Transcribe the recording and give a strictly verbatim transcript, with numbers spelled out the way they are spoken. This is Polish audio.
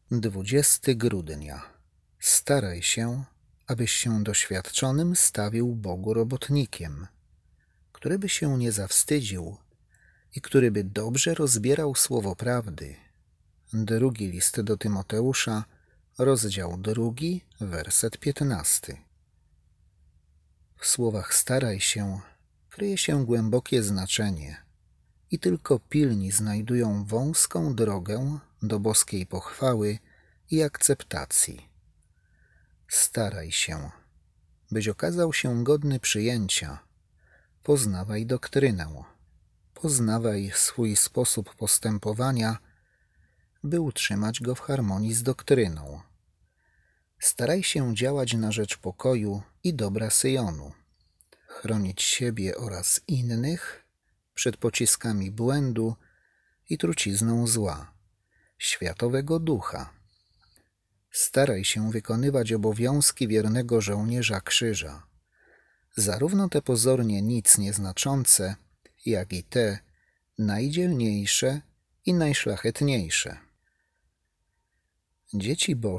dwudziestego grudnia. Staraj się, abyś się doświadczonym stawił Bogu robotnikiem, który by się nie zawstydził i który by dobrze rozbierał słowo prawdy. Drugi list do Tymoteusza, rozdział drugi, werset piętnasty. W słowach staraj się kryje się głębokie znaczenie i tylko pilni znajdują wąską drogę do boskiej pochwały i akceptacji. Staraj się, byś okazał się godny przyjęcia. Poznawaj doktrynę, poznawaj swój sposób postępowania, by utrzymać go w harmonii z doktryną. Staraj się działać na rzecz pokoju i dobra Syjonu, chronić siebie oraz innych przed pociskami błędu i trucizną zła, światowego ducha. Staraj się wykonywać obowiązki wiernego żołnierza krzyża, zarówno te pozornie nic nieznaczące, jak i te najdzielniejsze i najszlachetniejsze. Dzieci Boże